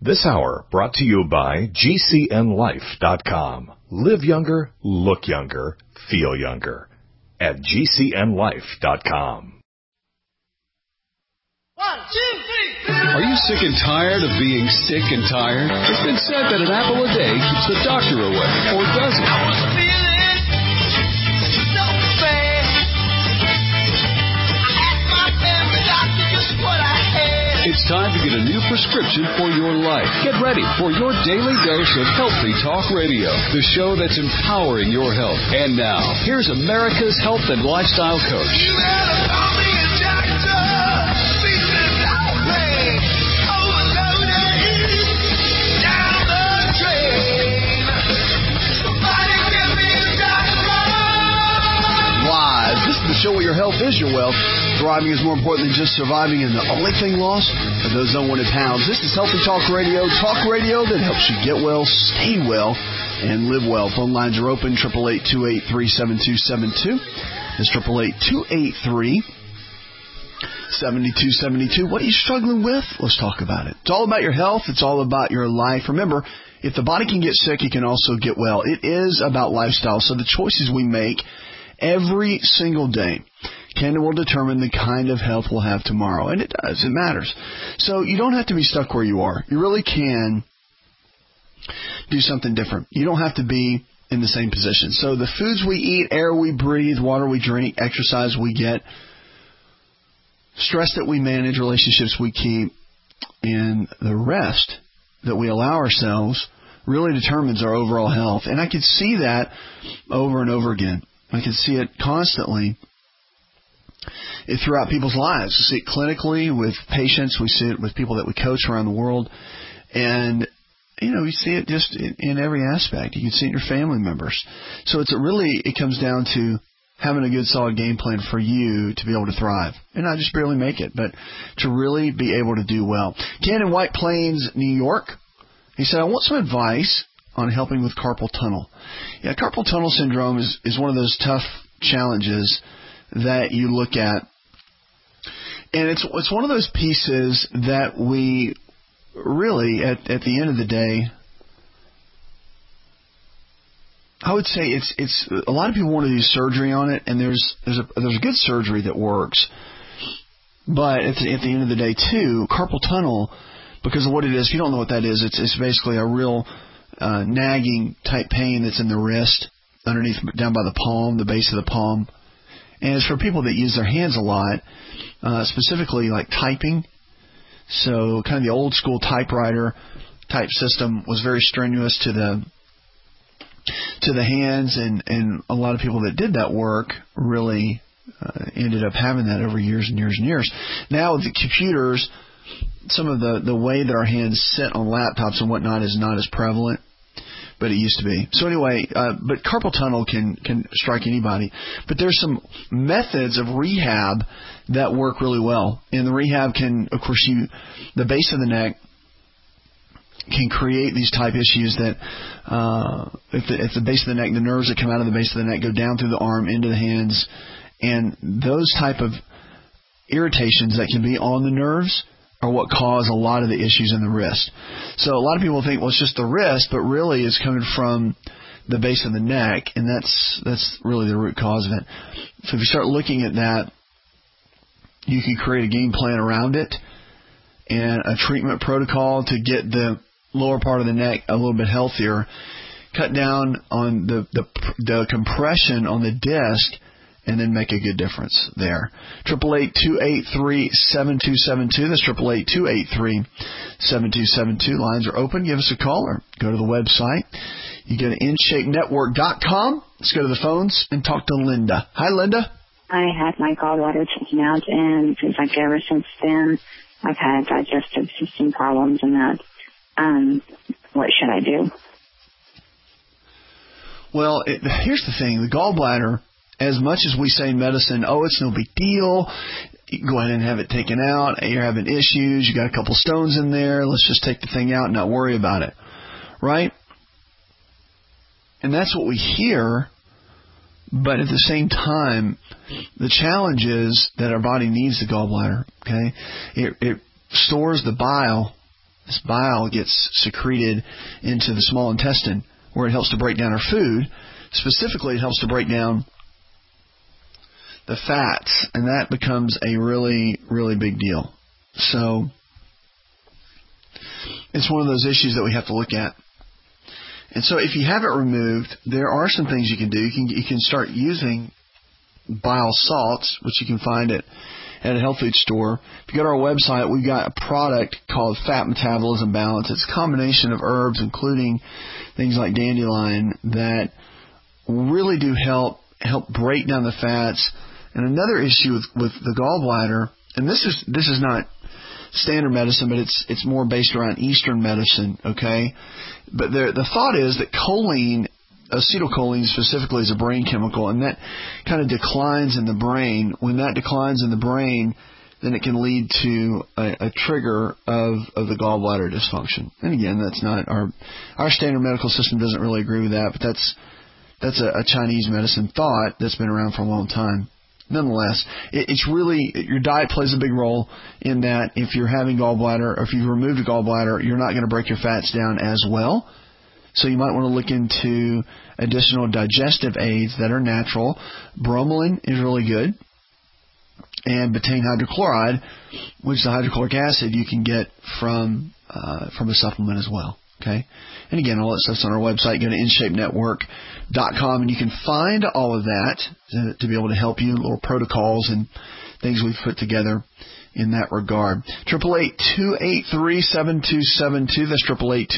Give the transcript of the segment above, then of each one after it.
This hour brought to you by GCNLife.com. Live younger, look younger, feel younger at GCNLife.com. 1, 2, 3. Are you sick and tired of being sick and tired? It's been said that an apple a day keeps the doctor away, or does it? I was feeling so bad. I asked my family doctor just what I had. It's time to get a new prescription for your life. Get ready for your daily dose of Healthy Talk Radio, the show that's empowering your health. And now, here's America's health and lifestyle coach. You better call me a doctor. Feeling outraged, overloaded, down the drain. Somebody give me a doctor. Live. This is the show where your health is your wealth. Thriving is more important than just surviving, and the only thing lost are those unwanted pounds. This is Healthy Talk Radio that helps you get well, stay well, and live well. Phone lines are open, 888-283-7272. That's 888-283-7272. What are you struggling with? Let's talk about it. It's all about your health. It's all about your life. Remember, if the body can get sick, it can also get well. It is about lifestyle. So the choices we make every single day can and will determine the kind of health we'll have tomorrow. And it does. It matters. So you don't have to be stuck where you are. You really can do something different. You don't have to be in the same position. So the foods we eat, air we breathe, water we drink, exercise we get, stress that we manage, relationships we keep, and the rest that we allow ourselves really determines our overall health. And I could see that over and over again. I could see it constantly throughout people's lives. We see it clinically with patients. We see it with people that we coach around the world. And, we see it just in every aspect. You can see it in your family members. So it comes down to having a good, solid game plan for you to be able to thrive. And not just barely make it, but to really be able to do well. Ken in White Plains, New York. He said, I want some advice on helping with carpal tunnel. Yeah, carpal tunnel syndrome is one of those tough challenges that you look at. And it's one of those pieces that we really, at the end of the day, I would say it's a lot of people want to do surgery on it, and there's a good surgery that works. But at the end of the day, too, carpal tunnel, because of what it is, if you don't know what that is, it's basically a real nagging type pain that's in the wrist, underneath, down by the palm, the base of the palm. And it's for people that use their hands a lot, specifically like typing. So kind of the old school typewriter type system was very strenuous to the hands, and a lot of people that did that work really ended up having that over years and years and years. Now with the computers, some of the way that our hands sit on laptops and whatnot is not as prevalent, but it used to be. So anyway, but carpal tunnel can strike anybody. But there's some methods of rehab that work really well. And the rehab can, of course, the base of the neck can create these type issues that at the base of the neck, the nerves that come out of the base of the neck go down through the arm into the hands. And those type of irritations that can be on the nerves are what cause a lot of the issues in the wrist. So a lot of people think, well, it's just the wrist, but really it's coming from the base of the neck, and that's really the root cause of it. So if you start looking at that, you can create a game plan around it and a treatment protocol to get the lower part of the neck a little bit healthier, cut down on the compression on the disc, and then make a good difference there. 888-283-7272. That's 888-283-7272. Lines are open. Give us a call or go to the website. You go to InShapeNetwork.com. Let's go to the phones and talk to Linda. Hi, Linda. I had my gallbladder taken out, and it seems like ever since then I've had digestive system problems and that. What should I do? Well, here's the thing. The gallbladder, as much as we say in medicine, it's no big deal, you can go ahead and have it taken out. You're having issues. You got a couple stones in there. Let's just take the thing out and not worry about it. Right? And that's what we hear. But at the same time, the challenge is that our body needs the gallbladder. Okay? It stores the bile This bile gets secreted into the small intestine where it helps to break down our food. Specifically, it helps to break down the fats, and that becomes a really, really big deal. So it's one of those issues that we have to look at. And so if you have it removed, there are some things you can do. You can start using bile salts, which you can find at a health food store. If you go to our website, we've got a product called Fat Metabolism Balance. It's a combination of herbs, including things like dandelion, that really do help break down the fats. And another issue with the gallbladder, and this is not standard medicine, but it's more based around Eastern medicine, okay? But the thought is that choline, acetylcholine specifically, is a brain chemical, and that kind of declines in the brain. When that declines in the brain, then it can lead to a trigger of the gallbladder dysfunction. And again, that's not our standard medical system doesn't really agree with that, but that's a Chinese medicine thought that's been around for a long time. Nonetheless, it's really, your diet plays a big role in that. If you're having gallbladder, or if you've removed a gallbladder, you're not going to break your fats down as well. So you might want to look into additional digestive aids that are natural. Bromelain is really good. And betaine hydrochloride, which is a hydrochloric acid you can get from a supplement as well. Okay? And again, all that stuff's on our website. Go to InShapeNetwork.com, and you can find all of that to be able to help you, little protocols and things we've put together in that regard. 888-283-7272. That's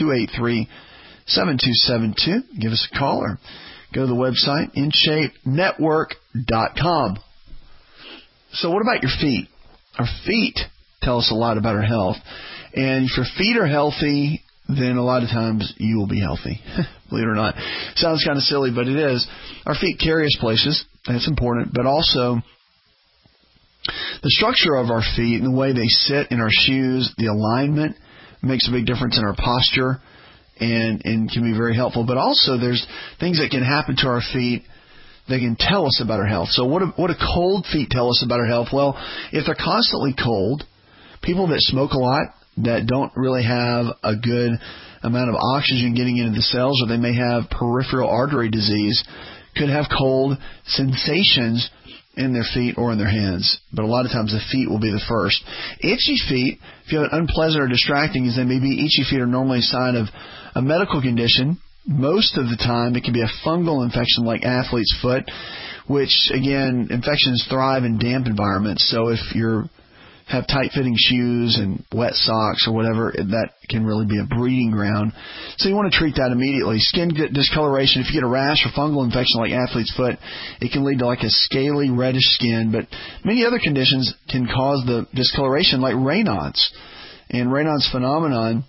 888-283-7272. Give us a call or go to the website, InShapeNetwork.com. So what about your feet? Our feet tell us a lot about our health. And if your feet are healthy, then a lot of times you will be healthy. Believe it or not. Sounds kind of silly, but it is. Our feet carry us places. That's important. But also, the structure of our feet and the way they sit in our shoes, the alignment, makes a big difference in our posture and can be very helpful. But also, there's things that can happen to our feet that can tell us about our health. So what do cold feet tell us about our health? Well, if they're constantly cold, people that smoke a lot, that don't really have a good amount of oxygen getting into the cells, or they may have peripheral artery disease, could have cold sensations in their feet or in their hands. But a lot of times the feet will be the first. Itchy feet, if you have an unpleasant or distracting, is that maybe itchy feet are normally a sign of a medical condition. Most of the time it can be a fungal infection like athlete's foot, which, again, infections thrive in damp environments. So if you have tight-fitting shoes and wet socks or whatever, that can really be a breeding ground. So you want to treat that immediately. Skin discoloration, if you get a rash or fungal infection like athlete's foot, it can lead to like a scaly, reddish skin. But many other conditions can cause the discoloration, like Raynaud's. And Raynaud's phenomenon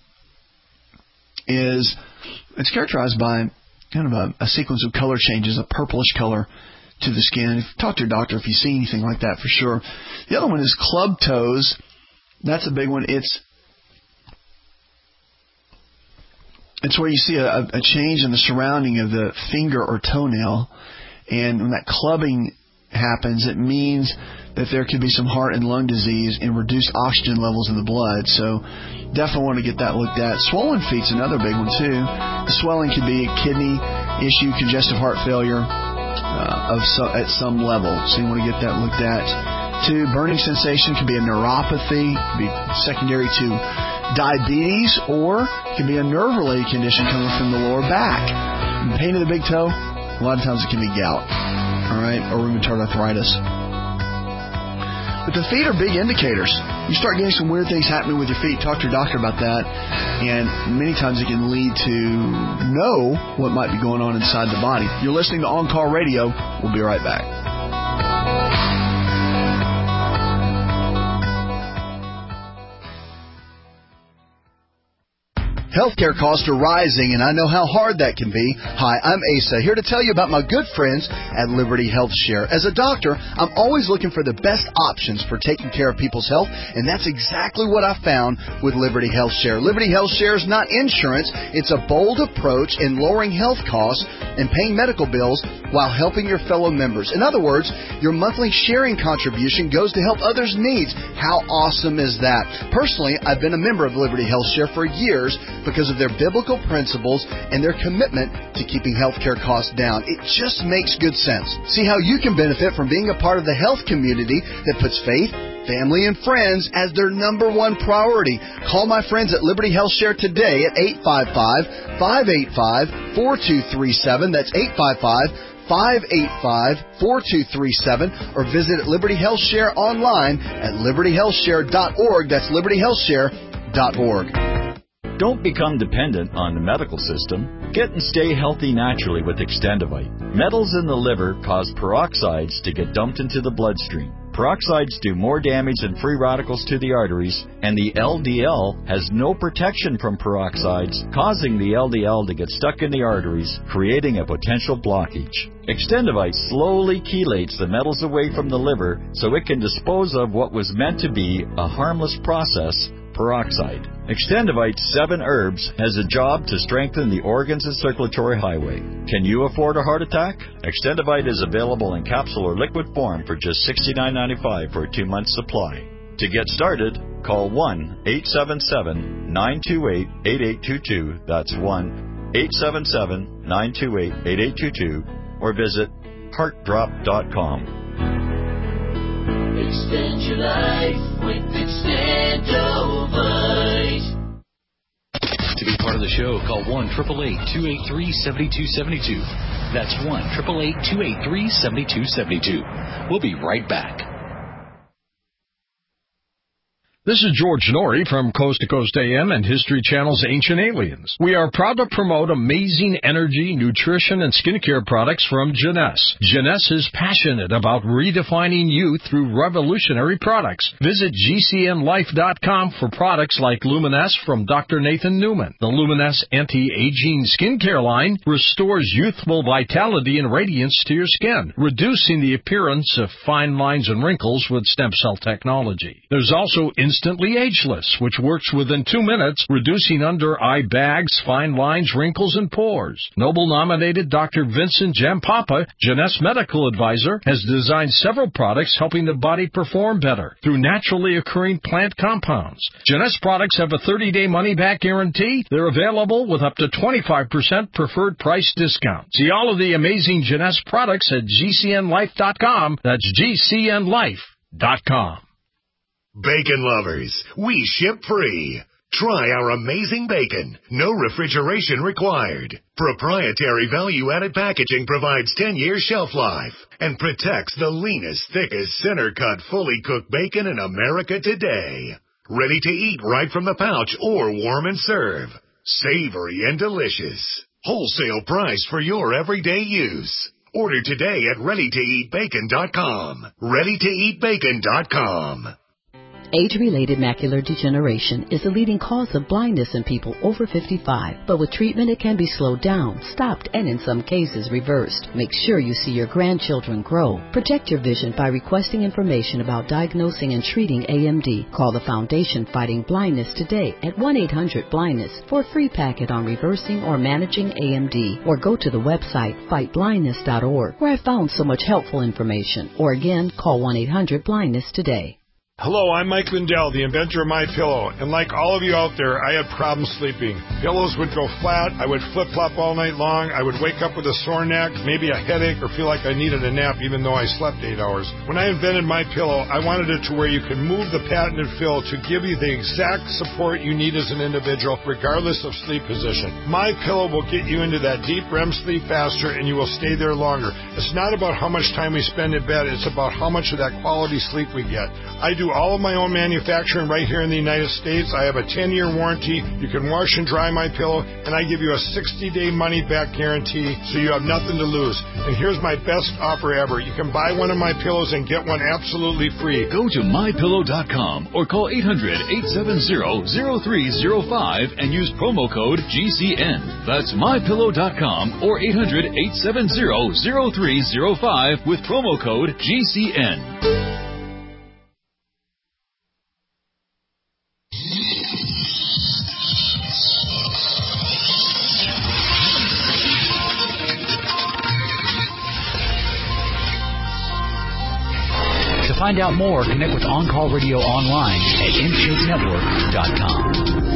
it's characterized by kind of a sequence of color changes, a purplish color to the skin. Talk to your doctor if you see anything like that for sure. The other one is club toes. That's a big one. It's where you see a change in the surrounding of the finger or toenail. And when that clubbing happens, it means that there could be some heart and lung disease and reduced oxygen levels in the blood. So definitely want to get that looked at. Swollen feet's another big one too. The swelling could be a kidney issue, congestive heart failure at some level. So you want to get that looked at. Two, burning sensation could be a neuropathy, could be secondary to diabetes, or it could be a nerve-related condition coming from the lower back. And pain of the big toe, a lot of times it can be gout, all right, or rheumatoid arthritis. But the feet are big indicators. You start getting some weird things happening with your feet, talk to your doctor about that, and many times it can lead to know what might be going on inside the body. You're listening to On Call Radio. We'll be right back. Healthcare costs are rising, and I know how hard that can be. Hi, I'm Asa, here to tell you about my good friends at Liberty Health Share. As a doctor, I'm always looking for the best options for taking care of people's health, and that's exactly what I found with Liberty Health Share. Liberty Health Share is not insurance. It's a bold approach in lowering health costs and paying medical bills while helping your fellow members. In other words, your monthly sharing contribution goes to help others' needs. How awesome is that? Personally, I've been a member of Liberty Health Share for years because of their biblical principles and their commitment to keeping healthcare costs down. It just makes good sense. See how you can benefit from being a part of the health community that puts faith, family, and friends as their number one priority. Call my friends at Liberty Health Share today at 855-585-4237. That's 855-585-4237, or visit Liberty Health Share online at libertyhealthshare.org. That's libertyhealthshare.org. Don't become dependent on the medical system. Get and stay healthy naturally with Extendivite. Metals in the liver cause peroxides to get dumped into the bloodstream. Peroxides do more damage than free radicals to the arteries, and the LDL has no protection from peroxides, causing the LDL to get stuck in the arteries, creating a potential blockage. Extendivite slowly chelates the metals away from the liver so it can dispose of what was meant to be a harmless process, peroxide. Extendivite's 7 herbs has a job to strengthen the organs and circulatory highway. Can you afford a heart attack? Extendivite is available in capsule or liquid form for just $69.95 for a 2-month supply. To get started, call 1-877-928-8822. That's 1-877-928-8822. Or visit heartdrop.com. Extend your life with Extendovite. To be part of the show, call 1-888-283-7272. That's 1-888-283-7272. We'll be right back. This is George Norrie from Coast to Coast AM and History Channel's Ancient Aliens. We are proud to promote amazing energy, nutrition, and skincare products from Jeunesse. Jeunesse is passionate about redefining youth through revolutionary products. Visit GCNlife.com for products like Luminesce from Dr. Nathan Newman. The Luminesce Anti-Aging Skincare line restores youthful vitality and radiance to your skin, reducing the appearance of fine lines and wrinkles with stem cell technology. There's also Instantly Ageless, which works within 2 minutes, reducing under-eye bags, fine lines, wrinkles, and pores. Nobel-nominated Dr. Vincent Jampapa, Jeunesse medical advisor, has designed several products helping the body perform better through naturally occurring plant compounds. Jeunesse products have a 30-day money-back guarantee. They're available with up to 25% preferred price discount. See all of the amazing Jeunesse products at GCNlife.com. That's GCNlife.com. Bacon lovers, we ship free. Try our amazing bacon. No refrigeration required. Proprietary value-added packaging provides 10-year shelf life and protects the leanest, thickest, center-cut, fully cooked bacon in America today. Ready to eat right from the pouch or warm and serve. Savory and delicious. Wholesale price for your everyday use. Order today at ReadyToEatBacon.com. ReadyToEatBacon.com. Age-related macular degeneration is the leading cause of blindness in people over 55. But with treatment, it can be slowed down, stopped, and in some cases reversed. Make sure you see your grandchildren grow. Protect your vision by requesting information about diagnosing and treating AMD. Call the Foundation Fighting Blindness today at 1-800-BLINDNESS for a free packet on reversing or managing AMD. Or go to the website fightblindness.org, where I found so much helpful information. Or again, call 1-800-BLINDNESS today. Hello, I'm Mike Lindell, the inventor of MyPillow, and like all of you out there, I had problems sleeping. Pillows would go flat, I would flip-flop all night long, I would wake up with a sore neck, maybe a headache, or feel like I needed a nap even though I slept 8 hours. When I invented MyPillow, I wanted it to where you can move the patented fill to give you the exact support you need as an individual, regardless of sleep position. MyPillow will get you into that deep REM sleep faster, and you will stay there longer. It's not about how much time we spend in bed, it's about how much of that quality sleep we get. I do all of my own manufacturing right here in the United States. I have a 10-year warranty. You can wash and dry my pillow, and I give you a 60-day money-back guarantee, so you have nothing to lose. And here's my best offer ever. You can buy one of my pillows and get one absolutely free. Go to MyPillow.com or call 800-870-0305 and use promo code GCN. That's MyPillow.com or 800-870-0305 with promo code GCN. find out more, connect with On Call Radio online at InShapeNetwork.com.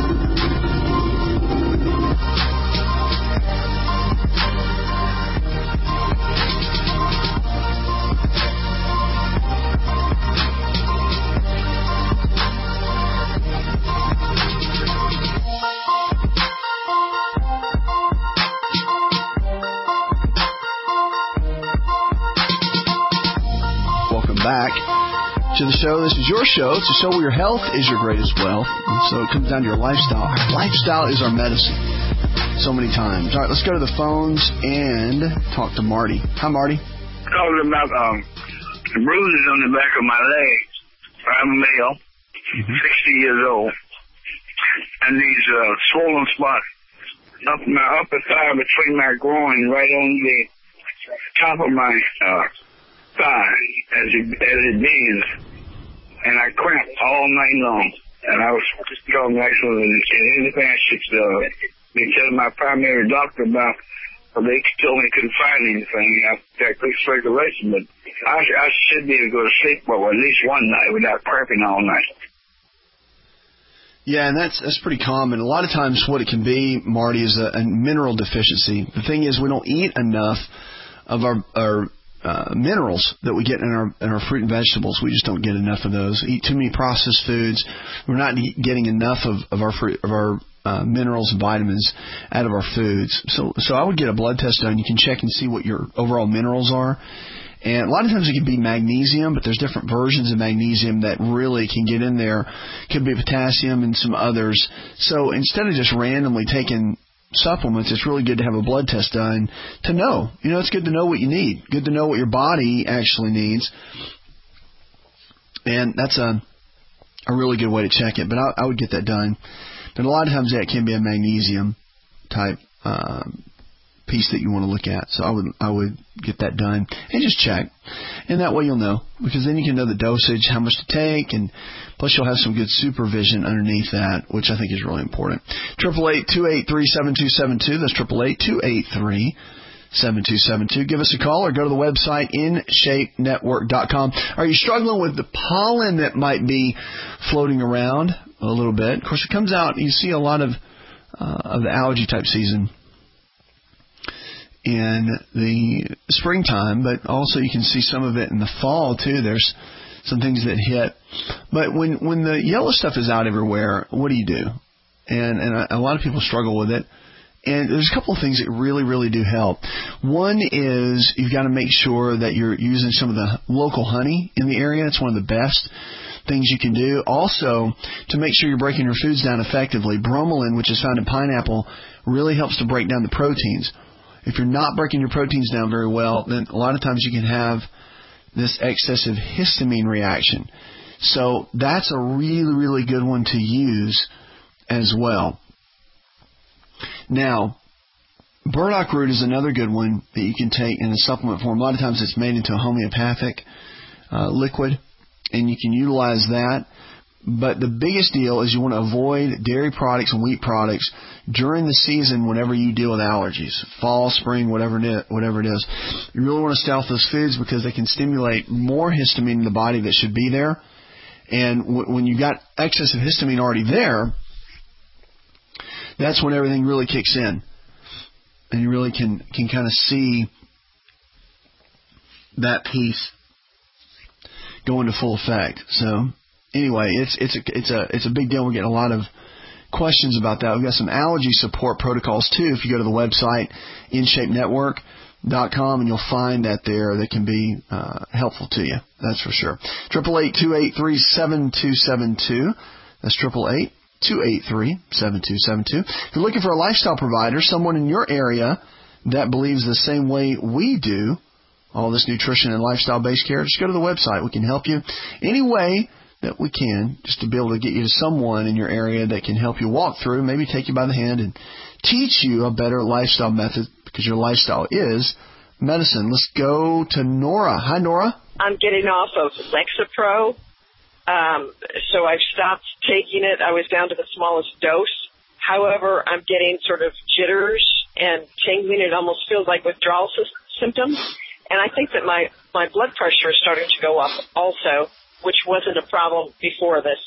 Back to the show. This is your show. It's a show where your health is your greatest wealth. And so it comes down to your lifestyle. Our lifestyle is our medicine so many times. All right, let's go to the phones and talk to Marty. Hi, Marty. Talking about bruises on the back of my legs. I'm a male, 60 years old, and these swollen spots up my upper thigh between my groin, right on the top of my thigh as it bends, and I cramp all night long. And I was talking actually in advance been telling my primary doctor about, they told me couldn't find anything. I got good circulation, but I should be able to go to sleep for at least one night without cramping all night. Yeah, and that's pretty common. A lot of times what it can be, Marty, is a mineral deficiency. The thing is, we don't eat enough of our minerals that we get in our fruit and vegetables. We just don't get enough of those. Eat too many processed foods. We're not getting enough of our fruit, of our minerals and vitamins out of our foods. So I would get a blood test done. You can check and see what your overall minerals are. And a lot of times it can be magnesium, but there's different versions of magnesium that really can get in there. Could be potassium and some others. So instead of just randomly taking supplements, it's really good to have a blood test done to know. You know, it's good to know what you need. Good to know what your body actually needs. And that's a really good way to check it. But I would get that done. But a lot of times that can be a magnesium type piece that you want to look at. So I would get that done and just check. And that way you'll know, because then you can know the dosage, how much to take, and plus you'll have some good supervision underneath that, which I think is really important. 888-283-7272. That's 888-283-7272. Give us a call or go to the website InShapeNetwork.com. Are you struggling with the pollen that might be floating around a little bit? Of course, it comes out, you see a lot of the allergy type season in the springtime, but also you can see some of it in the fall too. There's some things that hit. But when the yellow stuff is out everywhere, what do you do? And a lot of people struggle with it. And there's a couple of things that really, really do help. One is you've got to make sure that you're using some of the local honey in the area. It's one of the best things you can do. Also, to make sure you're breaking your foods down effectively, bromelain, which is found in pineapple, really helps to break down the proteins. If you're not breaking your proteins down very well, then a lot of times you can have this excessive histamine reaction. So that's a really, really good one to use as well. Now, burdock root is another good one that you can take in a supplement form. A lot of times it's made into a homeopathic liquid, and you can utilize that. But the biggest deal is you want to avoid dairy products and wheat products during the season whenever you deal with allergies, fall, spring, whatever it is. You really want to stay off those foods because they can stimulate more histamine in the body that should be there. And when you've got excess of histamine already there, that's when everything really kicks in. And you really can kind of see that piece go into full effect. So anyway, it's a big deal. We're getting a lot of questions about that. We've got some allergy support protocols too. If you go to the website InShapeNetwork.com, and you'll find that there that can be helpful to you. That's for sure. 888-283-7272. That's 888-283-7272. If you're looking for a lifestyle provider, someone in your area that believes the same way we do, all this nutrition and lifestyle-based care, just go to the website. We can help you any way that we can, just to be able to get you to someone in your area that can help you walk through, maybe take you by the hand and teach you a better lifestyle method, because your lifestyle is medicine. Let's go to Nora. Hi, Nora. I'm getting off of Lexapro, so I've stopped taking it. I was down to the smallest dose. However, I'm getting sort of jitters and tingling. It almost feels like withdrawal symptoms. And I think that my blood pressure is starting to go up also, which wasn't a problem before this.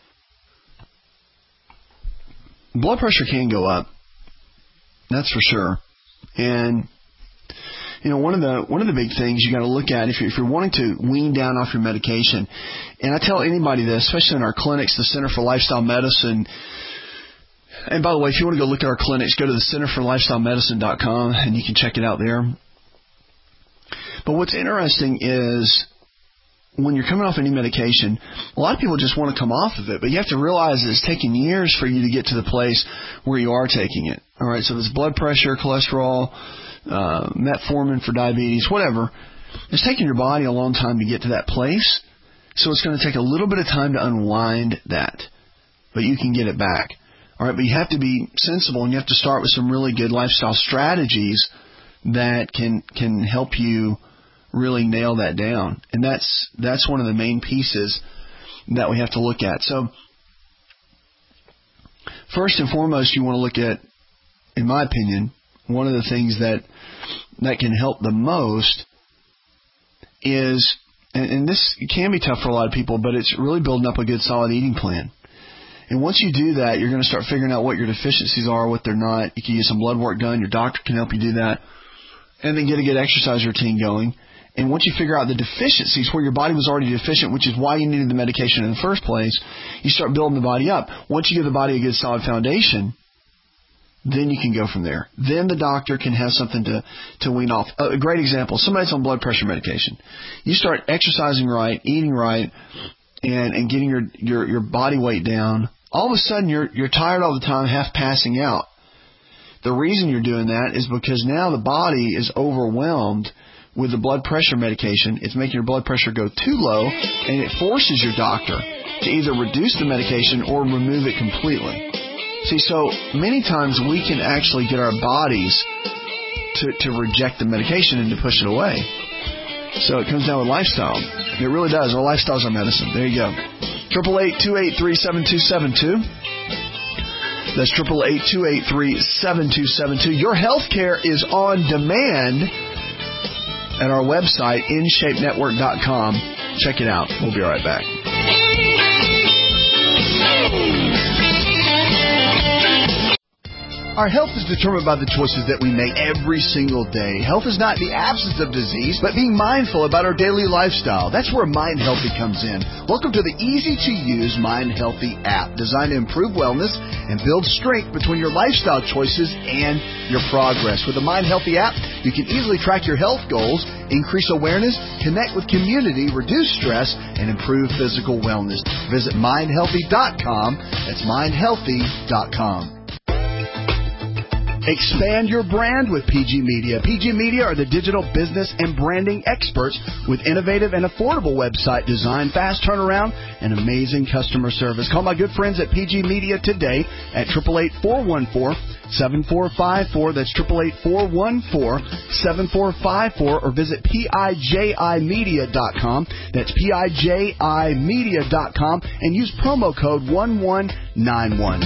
Blood pressure can go up. That's for sure. And one of the big things you got to look at if you're wanting to wean down off your medication, and I tell anybody this, especially in our clinics, the Center for Lifestyle Medicine. And by the way, if you want to go look at our clinics, go to the centerforlifestylemedicine.com and you can check it out there. But what's interesting is when you're coming off any medication, a lot of people just want to come off of it, but you have to realize that it's taking years for you to get to the place where you are taking it. All right, so this blood pressure, cholesterol, metformin for diabetes, whatever, it's taking your body a long time to get to that place. So it's going to take a little bit of time to unwind that, but you can get it back. All right, but you have to be sensible, and you have to start with some really good lifestyle strategies that can help you really nail that down. And that's one of the main pieces that we have to look at. So first and foremost, you want to look at, in my opinion, one of the things that can help the most is, and this can be tough for a lot of people, but it's really building up a good solid eating plan. And once you do that, you're going to start figuring out what your deficiencies are, what they're not. You can use some blood work done. Your doctor can help you do that. And then get a good exercise routine going. And once you figure out the deficiencies where your body was already deficient, which is why you needed the medication in the first place, you start building the body up. Once you give the body a good solid foundation, then you can go from there. Then the doctor can have something to wean off. A great example, somebody's on blood pressure medication. You start exercising right, eating right, and getting your body weight down. All of a sudden, you're tired all the time, half passing out. The reason you're doing that is because now the body is overwhelmed with the blood pressure medication. It's making your blood pressure go too low, and it forces your doctor to either reduce the medication or remove it completely. See, so many times we can actually get our bodies to reject the medication and to push it away. So it comes down with lifestyle. It really does. Our lifestyle's our medicine. There you go. 888-283-7272. That's 888-283-7272. Your health care is on demand at our website, InShapeNetwork.com. Check it out. We'll be right back. Our health is determined by the choices that we make every single day. Health is not the absence of disease, but being mindful about our daily lifestyle. That's where Mind Healthy comes in. Welcome to the easy-to-use Mind Healthy app, designed to improve wellness and build strength between your lifestyle choices and your progress. With the Mind Healthy app, you can easily track your health goals, increase awareness, connect with community, reduce stress, and improve physical wellness. Visit MindHealthy.com. That's MindHealthy.com. Expand your brand with PG Media. PG Media are the digital business and branding experts with innovative and affordable website design, fast turnaround, and amazing customer service. Call my good friends at PG Media today at 888-414-7454. That's 888-414-7454, or visit PIJImedia.com. That's PIJImedia.com, and use promo code 1191.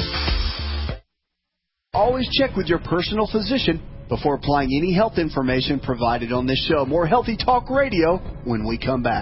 Always check with your personal physician before applying any health information provided on this show. More Healthy Talk Radio when we come back.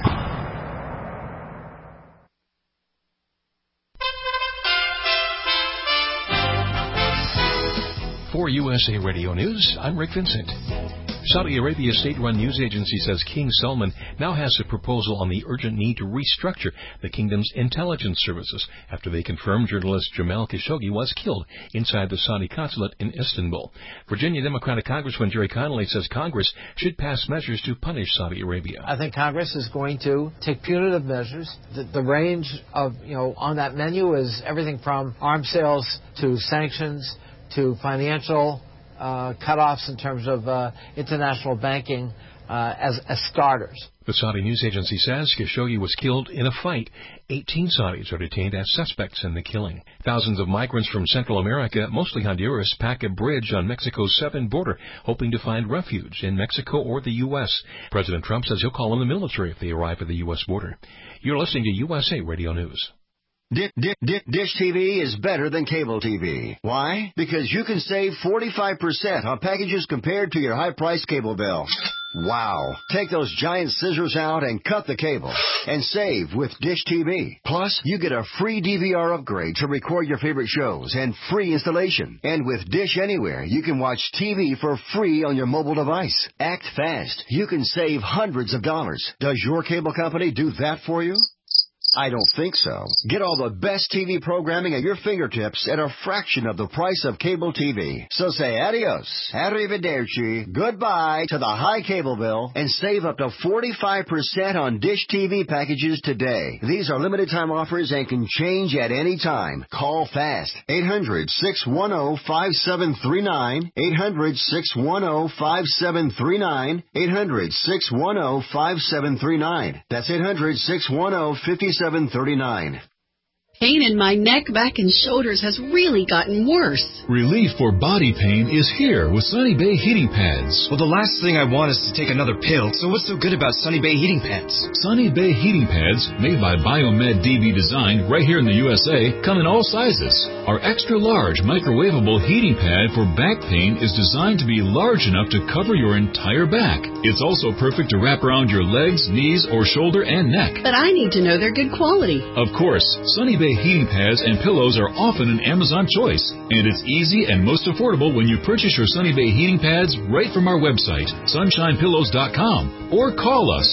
For USA Radio News, I'm Rick Vincent. Saudi Arabia's state-run news agency says King Salman now has a proposal on the urgent need to restructure the kingdom's intelligence services after they confirmed journalist Jamal Khashoggi was killed inside the Saudi consulate in Istanbul. Virginia Democratic Congressman Jerry Connolly says Congress should pass measures to punish Saudi Arabia. I think Congress is going to take punitive measures. The range of, on that menu is everything from arms sales to sanctions to financial cutoffs in terms of international banking as starters. The Saudi news agency says Khashoggi was killed in a fight. 18 Saudis are detained as suspects in the killing. Thousands of migrants from Central America, mostly Honduras, pack a bridge on Mexico's southern border, hoping to find refuge in Mexico or the U.S. President Trump says he'll call on the military if they arrive at the U.S. border. You're listening to USA Radio News. Dish TV is better than cable TV. Why? Because you can save 45% on packages compared to your high-priced cable bill. Wow. Take those giant scissors out and cut the cable. And save with Dish TV. Plus, you get a free DVR upgrade to record your favorite shows and free installation. And with Dish Anywhere, you can watch TV for free on your mobile device. Act fast. You can save hundreds of dollars. Does your cable company do that for you? I don't think so. Get all the best TV programming at your fingertips at a fraction of the price of cable TV. So say adios, arrivederci, goodbye to the high cable bill and save up to 45% on Dish TV packages today. These are limited time offers and can change at any time. Call fast. 800-610-5739. 800-610-5739. 800-610-5739. That's 800-610-5739. Pain in my neck, back, and shoulders has really gotten worse. Relief for body pain is here with Sunny Bay heating pads. Well, the last thing I want is to take another pill, so what's so good about Sunny Bay heating pads? Sunny Bay heating pads, made by Biomed DB Design right here in the USA, come in all sizes. Our extra large microwavable heating pad for back pain is designed to be large enough to cover your entire back. It's also perfect to wrap around your legs, knees, or shoulder and neck. But I need to know they're good quality. Of course, Sunny Bay heating pads and pillows are often an Amazon choice, and it's easy and most affordable when you purchase your Sunny Bay heating pads right from our website, sunshinepillows.com, or call us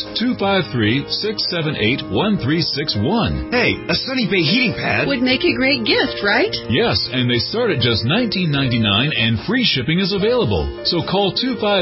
253-678-1361. Hey, a Sunny Bay heating pad would make a great gift, right? Yes, and they start at just $19.99 and free shipping is available. So call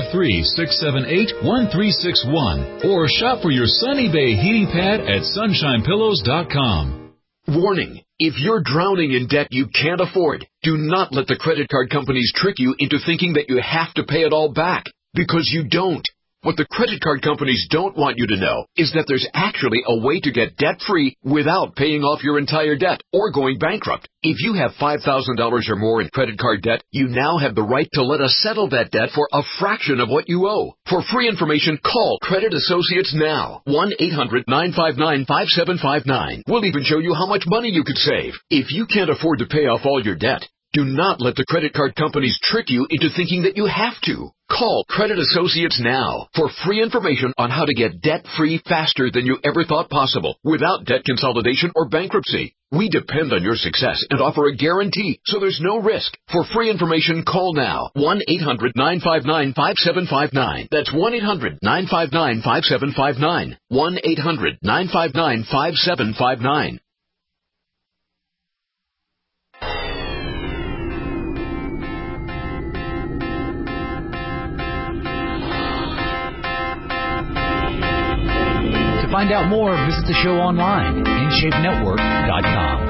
253-678-1361 or shop for your Sunny Bay heating pad at sunshinepillows.com. Warning. If you're drowning in debt you can't afford, do not let the credit card companies trick you into thinking that you have to pay it all back, because you don't. What the credit card companies don't want you to know is that there's actually a way to get debt-free without paying off your entire debt or going bankrupt. If you have $5,000 or more in credit card debt, you now have the right to let us settle that debt for a fraction of what you owe. For free information, call Credit Associates now. 1-800-959-5759. We'll even show you how much money you could save. If you can't afford to pay off all your debt, do not let the credit card companies trick you into thinking that you have to. Call Credit Associates now for free information on how to get debt-free faster than you ever thought possible without debt consolidation or bankruptcy. We depend on your success and offer a guarantee, so there's no risk. For free information, call now. 1-800-959-5759. That's 1-800-959-5759. 1-800-959-5759. To find out more, visit the show online, InShapeNetwork.com.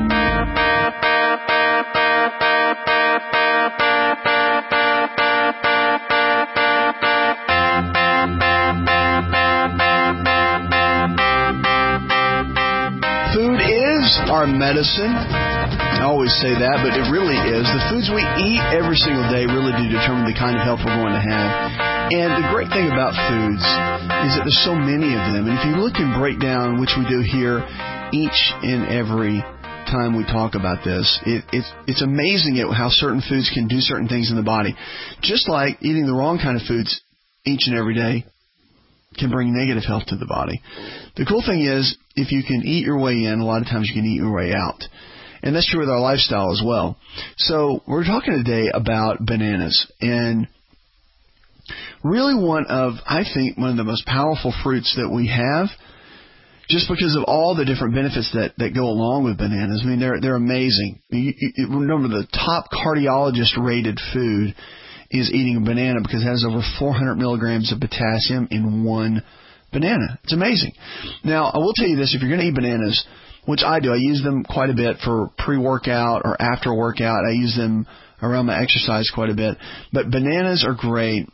Food is our medicine. I always say that, but it really is. The foods we eat every single day really do determine the kind of health we're going to have. And the great thing about foods is that there's so many of them. And if you look and break down, which we do here each and every time we talk about this, it's amazing at how certain foods can do certain things in the body. Just like eating the wrong kind of foods each and every day can bring negative health to the body. The cool thing is, if you can eat your way in, a lot of times you can eat your way out. And that's true with our lifestyle as well. So we're talking today about bananas. And really I think one of the most powerful fruits that we have, just because of all the different benefits that go along with bananas. I mean, they're amazing. You remember, the top cardiologist rated food is eating a banana because it has over 400 milligrams of potassium in one banana. It's amazing. Now, I will tell you this, if you're going to eat bananas, which I do, I use them quite a bit for pre-workout or after workout. I use them around my exercise quite a bit. But bananas are great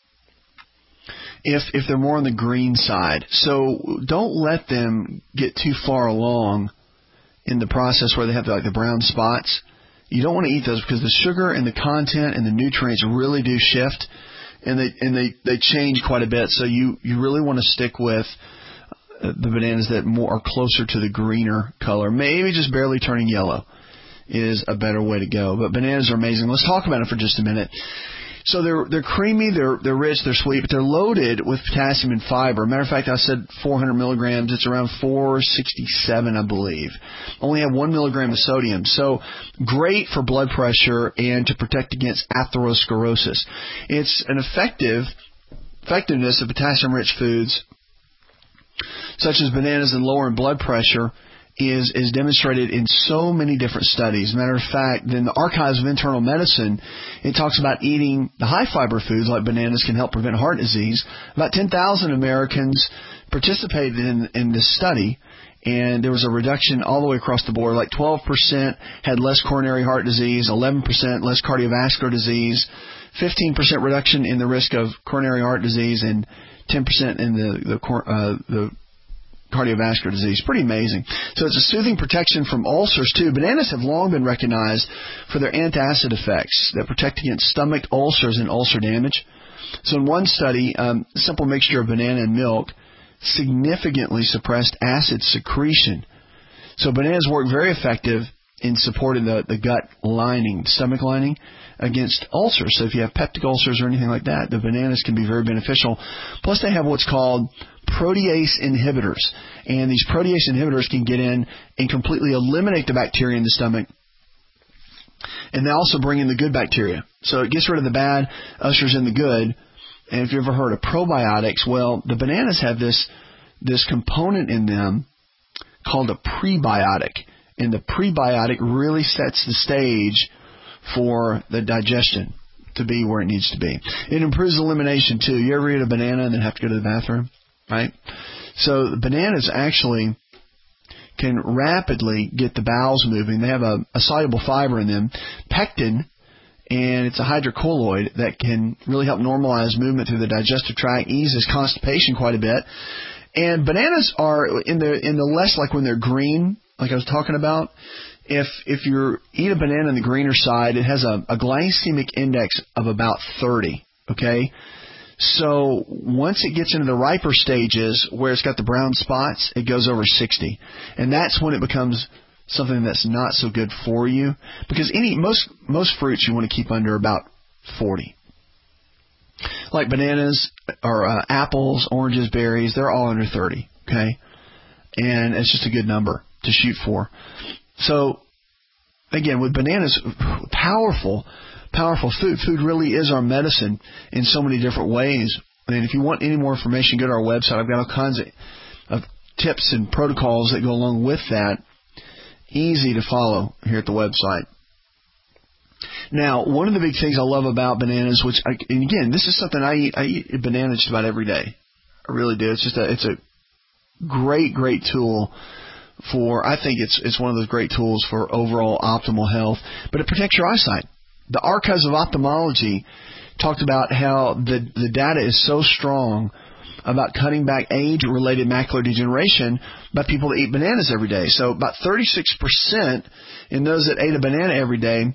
if they're more on the green side. So don't let them get too far along in the process where they have the brown spots. You don't want to eat those because the sugar and the content and the nutrients really do shift, and they change quite a bit. So you really want to stick with the bananas that are closer to the greener color. Maybe just barely turning yellow is a better way to go. But bananas are amazing. Let's talk about it for just a minute. So they're creamy, they're rich, they're sweet, but they're loaded with potassium and fiber. Matter of fact, I said 400 milligrams. It's around 467, I believe. Only have 1 milligram of sodium. So great for blood pressure and to protect against atherosclerosis. It's an effectiveness of potassium-rich foods, such as bananas and lowering blood pressure, is demonstrated in so many different studies. Matter of fact, in the Archives of Internal Medicine, it talks about eating the high-fiber foods like bananas can help prevent heart disease. About 10,000 Americans participated in this study, and there was a reduction all the way across the board. Like 12% had less coronary heart disease, 11% less cardiovascular disease, 15% reduction in the risk of coronary heart disease, and 10% in the cardiovascular disease. Pretty amazing. So it's a soothing protection from ulcers too. Bananas have long been recognized for their antacid effects that protect against stomach ulcers and ulcer damage. So in one study, a simple mixture of banana and milk significantly suppressed acid secretion. So bananas work very effective in supporting the gut lining, the stomach lining, against ulcers. So if you have peptic ulcers or anything like that, the bananas can be very beneficial. Plus they have what's called protease inhibitors. And these protease inhibitors can get in and completely eliminate the bacteria in the stomach. And they also bring in the good bacteria. So it gets rid of the bad, ushers in the good. And if you've ever heard of probiotics, well, the bananas have this component in them called a prebiotic. And the prebiotic really sets the stage for the digestion to be where it needs to be. It improves elimination too. You ever eat a banana and then have to go to the bathroom? Right? So the bananas actually can rapidly get the bowels moving. They have a soluble fiber in them, pectin, and it's a hydrocolloid that can really help normalize movement through the digestive tract, eases constipation quite a bit. And bananas are in the less, like when they're green, like I was talking about. If you eat a banana on the greener side, it has a glycemic index of about 30. Okay. So once it gets into the riper stages where it's got the brown spots, it goes over 60. And that's when it becomes something that's not so good for you. Because most fruits you want to keep under about 40. Like bananas or apples, oranges, berries, they're all under 30. Okay? And it's just a good number to shoot for. So again, with bananas, powerful food. Food really is our medicine in so many different ways. And if you want any more information, go to our website. I've got all kinds of tips and protocols that go along with that. Easy to follow here at the website. Now, one of the big things I love about bananas, and again, this is something I eat. I eat a banana just about every day. I really do. It's a great tool for, I think it's one of those great tools for overall optimal health. But it protects your eyesight. The Archives of Ophthalmology talked about how the data is so strong about cutting back age-related macular degeneration by people that eat bananas every day. So about 36% in those that ate a banana every day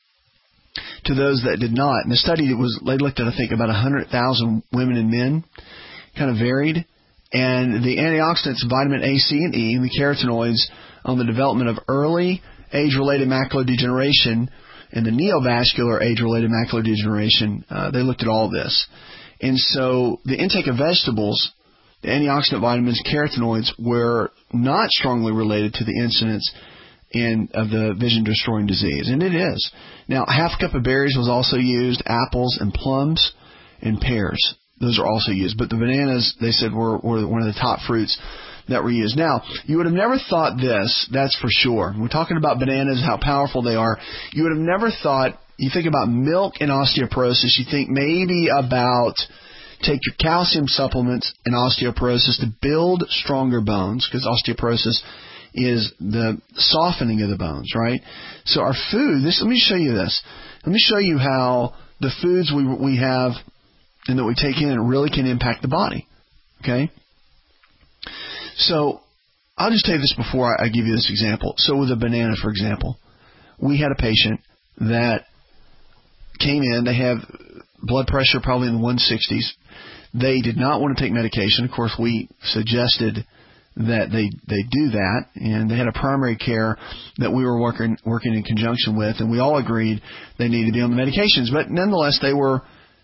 to those that did not. And the study they looked at, I think, about 100,000 women and men, kind of varied. And the antioxidants, vitamin A, C, and E, and the carotenoids on the development of early age-related macular degeneration and the neovascular age-related macular degeneration, they looked at all of this. And so the intake of vegetables, the antioxidant vitamins, carotenoids were not strongly related to the incidence of the vision-destroying disease. And it is. Now, half a cup of berries was also used, apples and plums and pears. Those are also used. But the bananas, they said, were one of the top fruits that were used. Now, you would have never thought this, that's for sure. We're talking about bananas, how powerful they are. You would have never thought, you think about milk and osteoporosis, you think maybe about take your calcium supplements and osteoporosis to build stronger bones, because osteoporosis is the softening of the bones, right? So our food, let me show you this. Let me show you how the foods we have and that we take in really can impact the body, okay? So I'll just tell you this before I give you this example. So with a banana, for example, we had a patient that came in. They have blood pressure probably in the 160s. They did not want to take medication. Of course, we suggested that they do that, and they had a primary care that we were working in conjunction with, and we all agreed they needed to be on the medications. But nonetheless, they were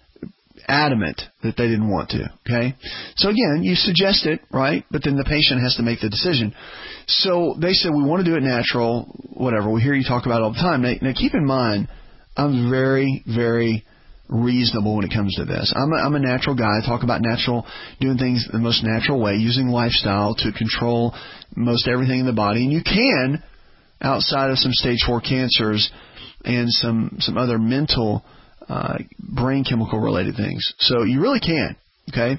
adamant that they didn't want to. Okay, so again, you suggest it, right? But then the patient has to make the decision. So they said, we want to do it natural, whatever. We hear you talk about it all the time. Now keep in mind, I'm very, very reasonable when it comes to this. I'm a natural guy. I talk about natural, doing things the most natural way, using lifestyle to control most everything in the body. And you can, outside of some stage 4 cancers and some other mental brain chemical related things. So you really can, okay?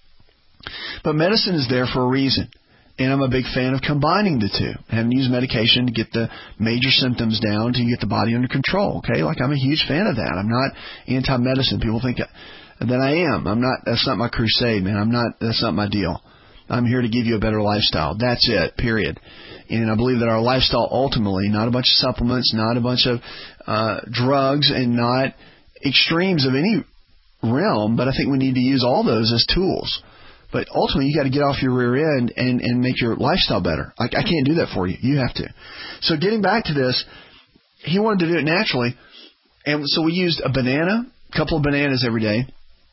But medicine is there for a reason. And I'm a big fan of combining the two. Having to use medication to get the major symptoms down to get the body under control, okay? Like, I'm a huge fan of that. I'm not anti-medicine. People think that I am. I'm not. That's not my crusade, man. That's not my deal. I'm here to give you a better lifestyle. That's it, period. And I believe that our lifestyle ultimately, not a bunch of supplements, not a bunch of drugs, and not extremes of any realm, but I think we need to use all those as tools. But ultimately, you got to get off your rear end and make your lifestyle better. I can't do that for you. You have to. So getting back to this, he wanted to do it naturally. And so we used a banana, a couple of bananas every day,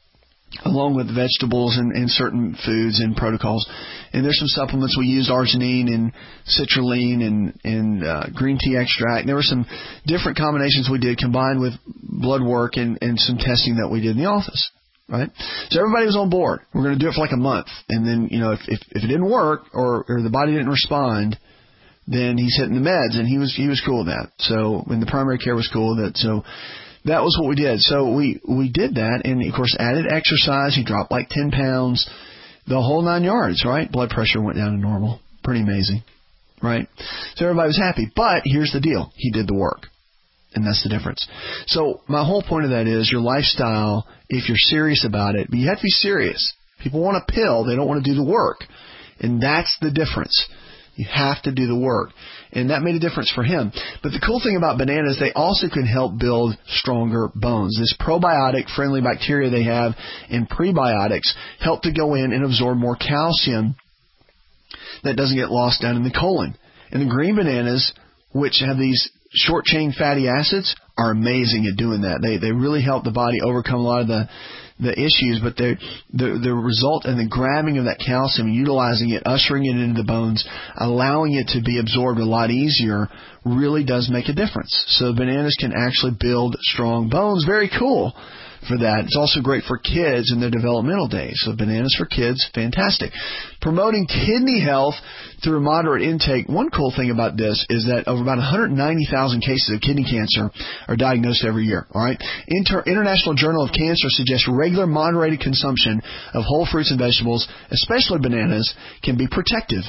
along with vegetables and certain foods and protocols. And there's some supplements. We used arginine and citrulline and green tea extract. And there were some different combinations we did combined with blood work and some testing that we did in the office. Right? So everybody was on board. We're going to do it for like a month. And then, if it didn't work or the body didn't respond, then he's hitting the meds, and he was cool with that. So, and the primary care was cool with it. So that was what we did. So we did that, and of course added exercise. He dropped like 10 pounds, the whole 9 yards, right? Blood pressure went down to normal. Pretty amazing, right? So everybody was happy. But here's the deal. He did the work. And that's the difference. So my whole point of that is your lifestyle, if you're serious about it, but you have to be serious. People want a pill. They don't want to do the work. And that's the difference. You have to do the work. And that made a difference for him. But the cool thing about bananas, they also can help build stronger bones. This probiotic-friendly bacteria they have and prebiotics help to go in and absorb more calcium that doesn't get lost down in the colon. And the green bananas, which have these short-chain fatty acids, are amazing at doing that. They really help the body overcome a lot of the issues, but the result in the grabbing of that calcium, utilizing it, ushering it into the bones, allowing it to be absorbed a lot easier, really does make a difference. So bananas can actually build strong bones. Very cool for that. It's also great for kids in their developmental days. So bananas for kids, fantastic. Promoting kidney health through moderate intake. One cool thing about this is that over about 190,000 cases of kidney cancer are diagnosed every year. All right. International Journal of Cancer suggests regular moderated consumption of whole fruits and vegetables, especially bananas, can be protective.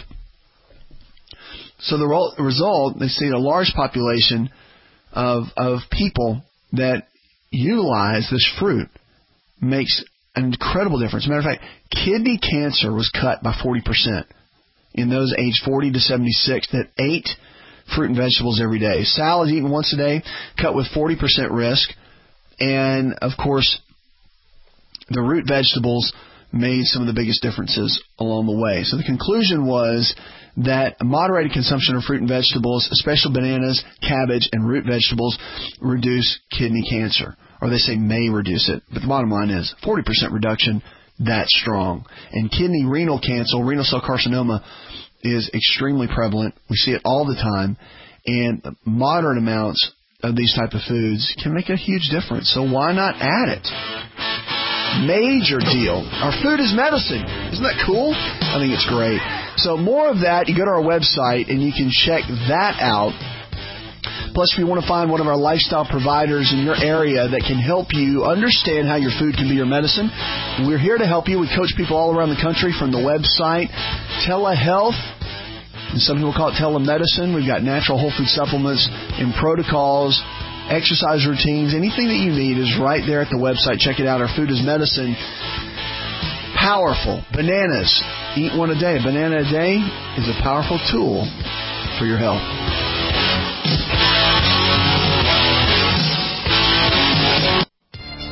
So the result, they see a large population of people that utilize this fruit makes an incredible difference. As a matter of fact, kidney cancer was cut by 40% in those aged 40 to 76 that ate fruit and vegetables every day. Salads eaten once a day, cut with 40% risk. And, of course, the root vegetables made some of the biggest differences along the way. So the conclusion was that moderated consumption of fruit and vegetables, especially bananas, cabbage, and root vegetables, reduce kidney cancer. Or they say may reduce it. But the bottom line is 40% reduction, that's strong. And kidney renal cancer, renal cell carcinoma, is extremely prevalent. We see it all the time. And moderate amounts of these type of foods can make a huge difference. So why not add it? Major deal. Our food is medicine. Isn't that cool? I think it's great. So more of that, you go to our website and you can check that out. Plus, if you want to find one of our lifestyle providers in your area that can help you understand how your food can be your medicine, we're here to help you. We coach people all around the country from the website Telehealth, and some people call it telemedicine. We've got natural whole food supplements and protocols, exercise routines. Anything that you need is right there at the website. Check it out. Our food is medicine. Powerful. Bananas. Eat one a day. A banana a day is a powerful tool for your health.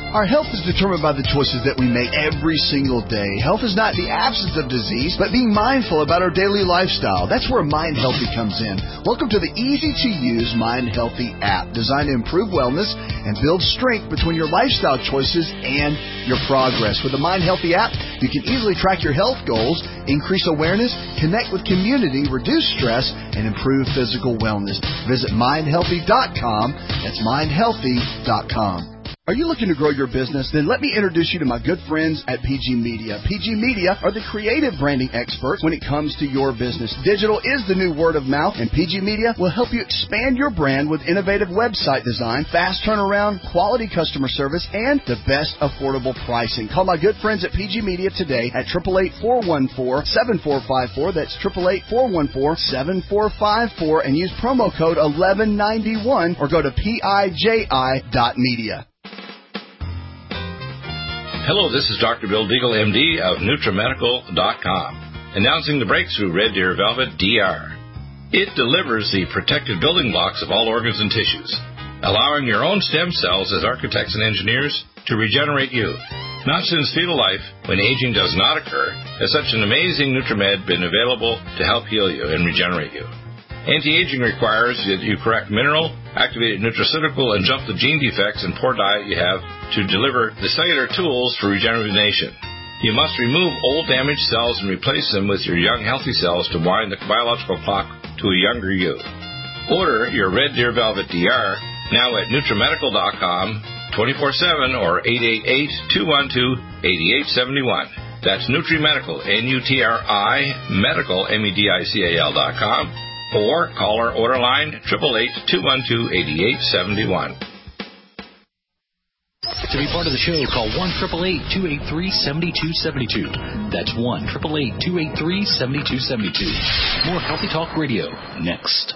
Our health is determined by the choices that we make every single day. Health is not the absence of disease, but being mindful about our daily lifestyle. That's where Mind Healthy comes in. Welcome to the easy-to-use Mind Healthy app, designed to improve wellness and build strength between your lifestyle choices and your progress. With the Mind Healthy app, you can easily track your health goals, increase awareness, connect with community, reduce stress, and improve physical wellness. Visit mindhealthy.com. That's mindhealthy.com. Are you looking to grow your business? Then let me introduce you to my good friends at PG Media. PG Media are the creative branding experts when it comes to your business. Digital is the new word of mouth, and PG Media will help you expand your brand with innovative website design, fast turnaround, quality customer service, and the best affordable pricing. Call my good friends at PG Media today at 888-414-7454. That's 888-414-7454, and use promo code 1191 or go to PIJI.media. Hello, this is Dr. Bill Deagle, MD of NutriMedical.com, announcing the breakthrough Red Deer Velvet DR. It delivers the protective building blocks of all organs and tissues, allowing your own stem cells as architects and engineers to regenerate you. Not since fetal life, when aging does not occur, has such an amazing NutriMed been available to help heal you and regenerate you. Anti-aging requires that you correct mineral, activated nutraceutical, and jump the gene defects and poor diet you have to deliver the cellular tools for regeneration. You must remove old damaged cells and replace them with your young healthy cells to wind the biological clock to a younger you. Order your Red Deer Velvet DR now at NutriMedical.com 24/7 or 888-212-8871. That's NutriMedical, N-U-T-R-I, Medical, MEDICAL.com. Or call our order line 888-212-8871. To be part of the show, call 1-888-283-7272. That's 1-888-283-7272. More Healthy Talk Radio next.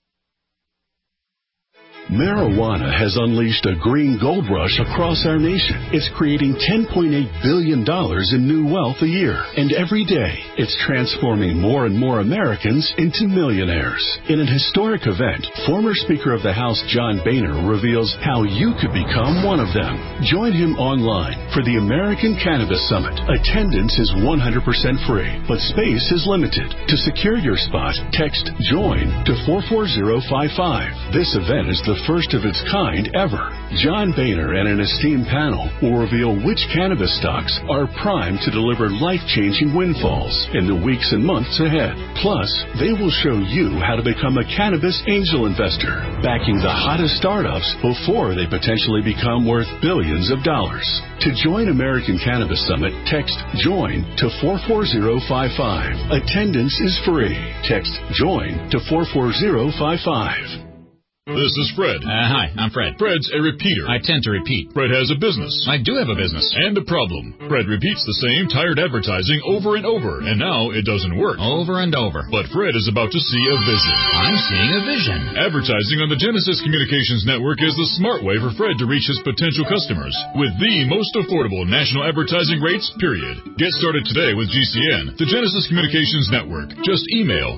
Marijuana has unleashed a green gold rush across our nation. It's creating $10.8 billion in new wealth a year. And every day, it's transforming more and more Americans into millionaires. In an historic event, former Speaker of the House John Boehner reveals how you could become one of them. Join him online for the American Cannabis Summit. Attendance is 100% free, but space is limited. To secure your spot, text JOIN to 44055. This event is the first of its kind ever. John Boehner and an esteemed panel will reveal which cannabis stocks are primed to deliver life-changing windfalls in the weeks and months ahead. Plus, they will show you how to become a cannabis angel investor, backing the hottest startups before they potentially become worth billions of dollars. To join American Cannabis Summit, text JOIN to 44055. Attendance is free. Text JOIN to 44055. This is Fred. Hi, I'm Fred. Fred's a repeater. I tend to repeat. Fred has a business. I do have a business. And a problem. Fred repeats the same tired advertising over and over, and now it doesn't work. Over and over. But Fred is about to see a vision. I'm seeing a vision. Advertising on the Genesis Communications Network is the smart way for Fred to reach his potential customers with the most affordable national advertising rates, period. Get started today with GCN, the Genesis Communications Network. Just email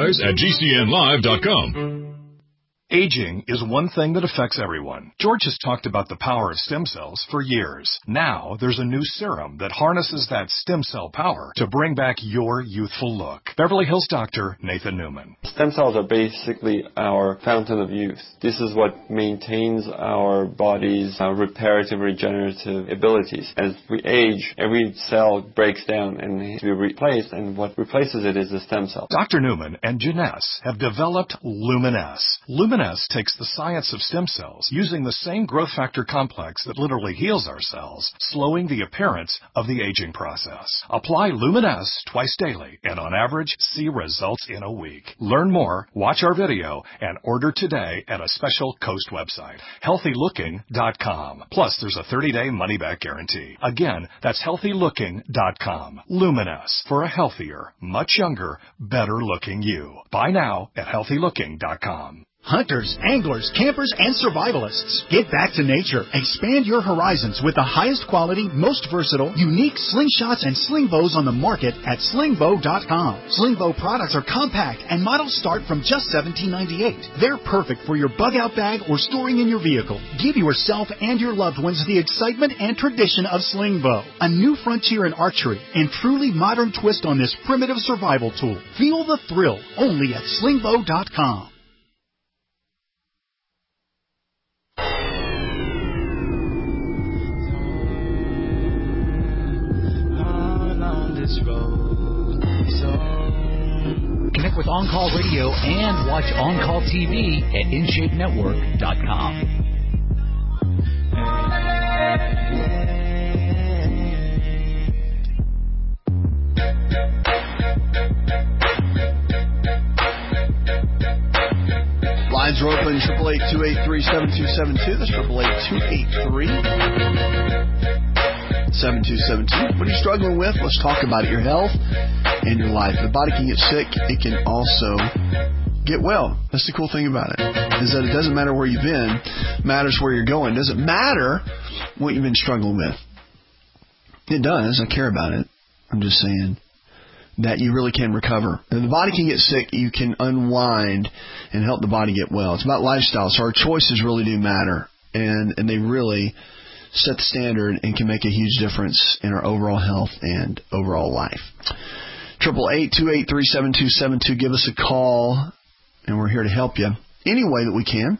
advertise@gcnlive.com. Aging is one thing that affects everyone. George has talked about the power of stem cells for years. Now, there's a new serum that harnesses that stem cell power to bring back your youthful look. Beverly Hills doctor Nathan Newman. Stem cells are basically our fountain of youth. This is what maintains our body's reparative, regenerative abilities. As we age, every cell breaks down and needs to be replaced, and what replaces it is the stem cell. Dr. Newman and Janess have developed Luminesce. Luminesce takes the science of stem cells using the same growth factor complex that literally heals our cells, slowing the appearance of the aging process. Apply Luminesce twice daily and on average see results in a week. Learn more, watch our video, and order today at a special Coast website, healthylooking.com. Plus, there's a 30-day money-back guarantee. Again, that's healthylooking.com. Luminesce for a healthier, much younger, better-looking you. Buy now at healthylooking.com. Hunters, anglers, campers, and survivalists. Get back to nature. Expand your horizons with the highest quality, most versatile, unique slingshots and sling bows on the market at slingbow.com. Sling bow products are compact and models start from just $17.98. They're perfect for your bug-out bag or storing in your vehicle. Give yourself and your loved ones the excitement and tradition of sling bow. A new frontier in archery and truly modern twist on this primitive survival tool. Feel the thrill only at slingbow.com. Connect with On Call Radio and watch On Call TV at InShapeNetwork.com. Lines are open, 888-283-7272. That's 888-283-7272. What are you struggling with? Let's talk about it. Your health and your life. The body can get sick. It can also get well. That's the cool thing about it, is that it doesn't matter where you've been. It matters where you're going. It doesn't matter what you've been struggling with. It does. I care about it. I'm just saying that you really can recover. If the body can get sick, you can unwind and help the body get well. It's about lifestyle. So our choices really do matter, and they really set the standard and can make a huge difference in our overall health and overall life. 888-283-7272. Give us a call, and we're here to help you any way that we can.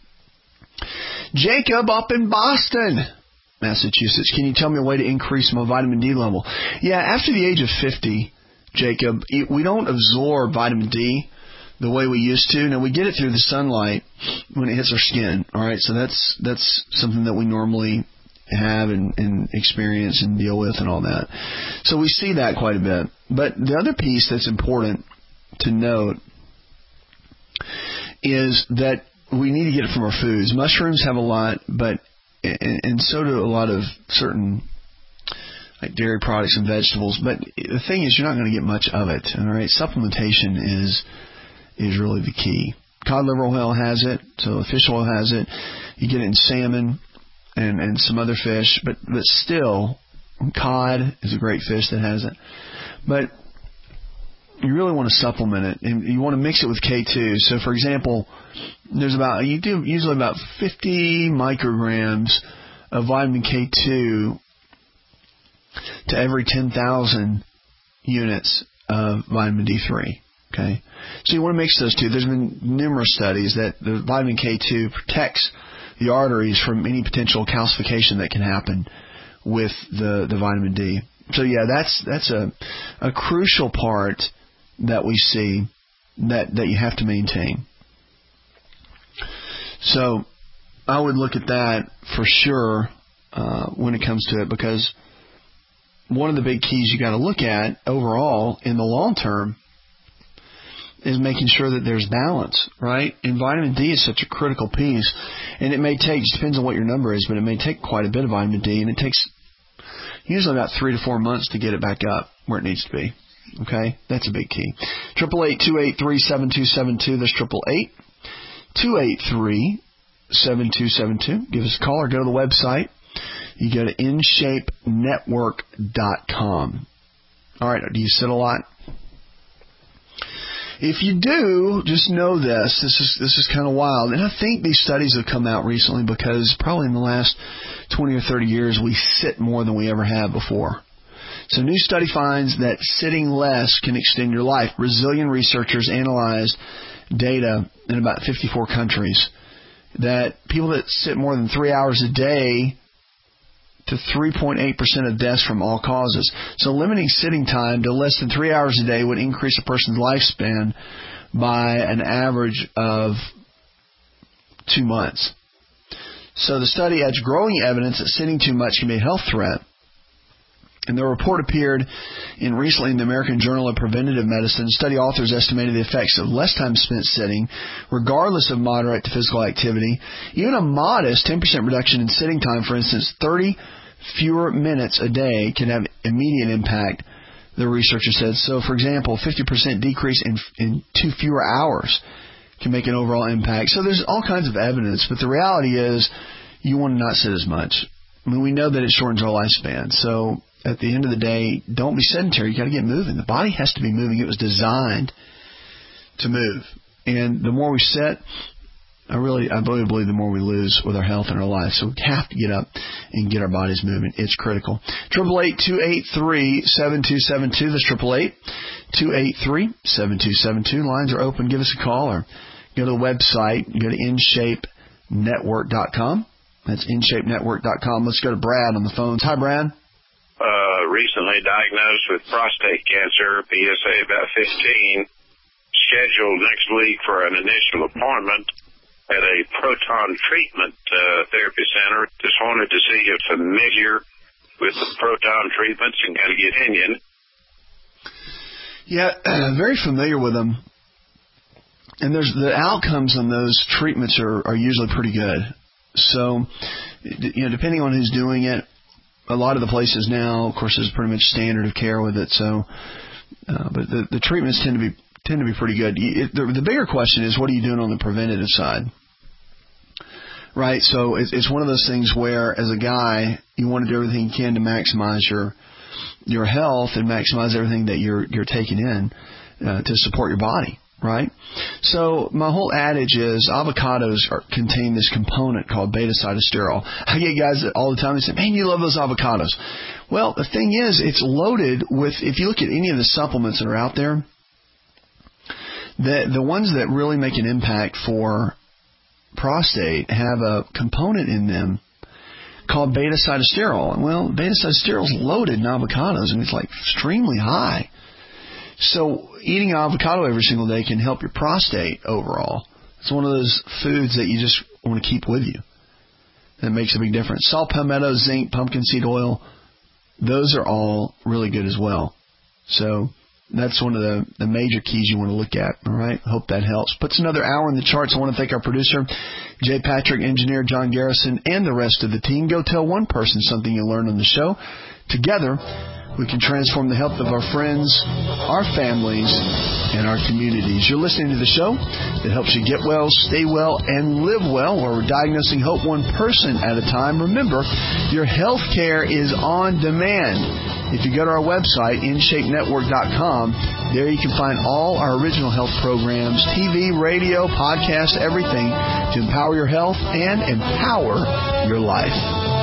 Jacob up in Boston, Massachusetts. Can you tell me a way to increase my vitamin D level? Yeah, after the age of 50, Jacob, we don't absorb vitamin D the way we used to. Now, we get it through the sunlight when it hits our skin, all right? So that's something that we normally have and experience and deal with and all that. So we see that quite a bit. But the other piece that's important to note is that we need to get it from our foods. Mushrooms have a lot, but and so do a lot of certain like dairy products and vegetables. But the thing is, you're not going to get much of it. All right, supplementation is really the key. Cod liver oil has it, so fish oil has it. You get it in salmon and some other fish, but still, cod is a great fish that has it. But you really want to supplement it, and you want to mix it with K2. So, for example, you do usually about 50 micrograms of vitamin K2 to every 10,000 units of vitamin D3. Okay, so you want to mix those two. There's been numerous studies that the vitamin K2 protects the arteries from any potential calcification that can happen with the vitamin D. So yeah, that's a crucial part that we see that you have to maintain. So I would look at that for sure when it comes to it, because one of the big keys you got to look at overall in the long term is making sure that there's balance, right? And vitamin D is such a critical piece, and it depends on what your number is, but it may take quite a bit of vitamin D, and it takes usually about 3 to 4 months to get it back up where it needs to be. Okay, that's a big key. 888-283-7272. That's 888-283-7272. Give us a call or go to the website. You go to InShapeNetwork.com. All right, do you sit a lot? If you do, just know this. This is kind of wild. And I think these studies have come out recently because probably in the last 20 or 30 years we sit more than we ever have before. So, new study finds that sitting less can extend your life. Brazilian researchers analyzed data in about 54 countries that people that sit more than 3 hours a day to 3.8% of deaths from all causes. So limiting sitting time to less than 3 hours a day would increase a person's lifespan by an average of 2 months. So the study adds growing evidence that sitting too much can be a health threat. And the report appeared recently in the American Journal of Preventive Medicine. Study authors estimated the effects of less time spent sitting, regardless of moderate to physical activity. Even a modest 10% reduction in sitting time, for instance, 30 fewer minutes a day, can have immediate impact, the researcher said. So, for example, 50% decrease in 2 fewer hours can make an overall impact. So there's all kinds of evidence, but the reality is you want to not sit as much. I mean, we know that it shortens our lifespan. So at the end of the day, don't be sedentary. You got to get moving. The body has to be moving. It was designed to move. And the more we sit, I really believe the more we lose with our health and our life. So we have to get up and get our bodies moving. It's critical. 888-283-7272. That's 888-283-7272. Lines are open. Give us a call or go to the website. Go to InShapeNetwork.com. That's InShapeNetwork.com. Let's go to Brad on the phones. Hi, Brad. Recently diagnosed with prostate cancer, PSA about 15. Scheduled next week for an initial appointment at a proton treatment therapy center. Just wanted to see if you're familiar with the proton treatments and kind of get opinion. Yeah, very familiar with them. And the outcomes on those treatments are usually pretty good. So, depending on who's doing it, a lot of the places now, of course, there's pretty much standard of care with it. So, but the treatments tend to be pretty good. The bigger question is, what are you doing on the preventative side? Right? So it's one of those things where, as a guy, you want to do everything you can to maximize your health and maximize everything that you're taking in to support your body. Right? So my whole adage is avocados contain this component called beta-sitosterol. I get guys all the time that say, man, you love those avocados. Well, the thing is, it's loaded with, if you look at any of the supplements that are out there, the ones that really make an impact for prostate have a component in them called beta-sitosterol. Well, beta-sitosterol is loaded in avocados, and it's like extremely high. So eating an avocado every single day can help your prostate overall. It's one of those foods that you just want to keep with you. That makes a big difference. Salt, palmetto, zinc, pumpkin seed oil, those are all really good as well. So that's one of the major keys you want to look at. All right? Hope that helps. Puts another hour in the charts. I want to thank our producer, Jay Patrick, engineer John Garrison, and the rest of the team. Go tell one person something you learned on the show. Together, we can transform the health of our friends, our families, and our communities. You're listening to the show that helps you get well, stay well, and live well, where we're diagnosing hope one person at a time. Remember, your health care is on demand. If you go to our website, InShapeNetwork.com, there you can find all our original health programs, TV, radio, podcast, everything to empower your health and empower your life.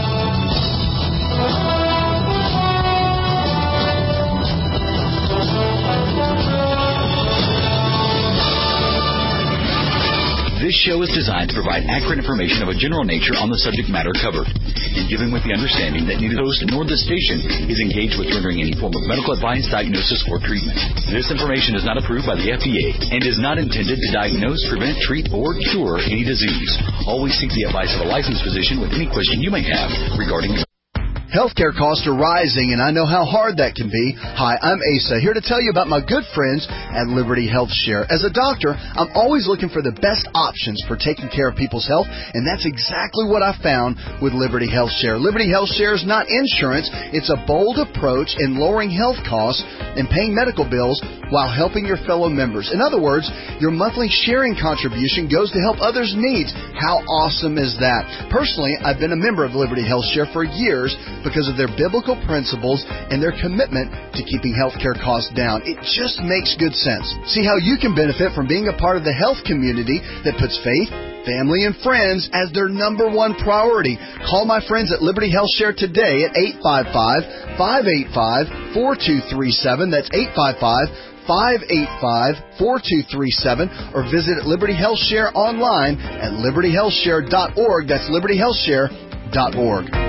This show is designed to provide accurate information of a general nature on the subject matter covered, and given with the understanding that neither the host nor the station is engaged with rendering any form of medical advice, diagnosis, or treatment. This information is not approved by the FDA and is not intended to diagnose, prevent, treat, or cure any disease. Always seek the advice of a licensed physician with any question you may have regarding Healthcare costs are rising, and I know how hard that can be. Hi, I'm Asa, here to tell you about my good friends at Liberty Health Share. As a doctor, I'm always looking for the best options for taking care of people's health, and that's exactly what I found with Liberty Health Share. Liberty Health Share is not insurance. It's a bold approach in lowering health costs and paying medical bills while helping your fellow members. In other words, your monthly sharing contribution goes to help others' needs. How awesome is that? Personally, I've been a member of Liberty Health Share for years because of their biblical principles and their commitment to keeping healthcare costs down. It just makes good sense. See how you can benefit from being a part of the health community that puts faith, family, and friends as their number one priority. Call my friends at Liberty Health Share today at 855-585-4237. That's 855-585-4237, or visit Liberty Health Share online at libertyhealthshare.org. That's libertyhealthshare.org.